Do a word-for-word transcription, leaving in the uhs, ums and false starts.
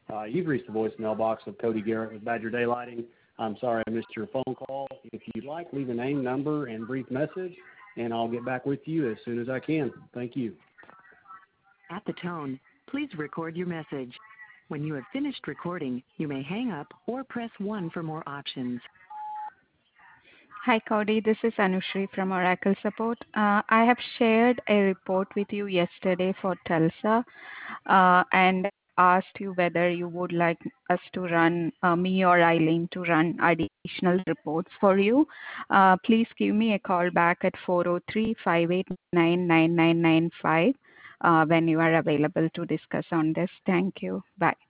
Uh, you've reached the voicemail box of Cody Garrett with Badger Daylighting. I'm sorry I missed your phone call. If you'd like, leave a name, number, and brief message, and I'll get back with you as soon as I can. Thank you. At the tone, please record your message. When you have finished recording, you may hang up or press one for more options. Hi, Cody. This is Anushri from Oracle Support. Uh, I have shared a report with you yesterday for Tulsa uh, and asked you whether you would like us to run, uh, me or Eileen, to run additional reports for you. Uh, please give me a call back at four oh three, five eight nine, nine nine nine five uh, when you are available to discuss on this. Thank you. Bye.